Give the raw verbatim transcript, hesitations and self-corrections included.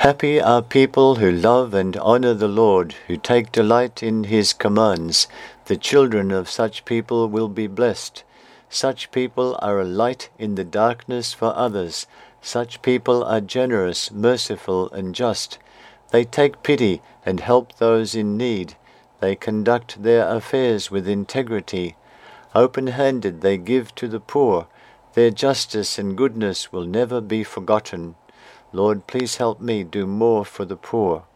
Happy are people who love and honor the Lord, who take delight in his commands. The children of such people will be blessed. Such people are a light in the darkness for others. Such people are generous, merciful, and just. They take pity and help those in need. They conduct their affairs with integrity. Open-handed they give to the poor. Their justice and goodness will never be forgotten. Lord, please help me do more for the poor.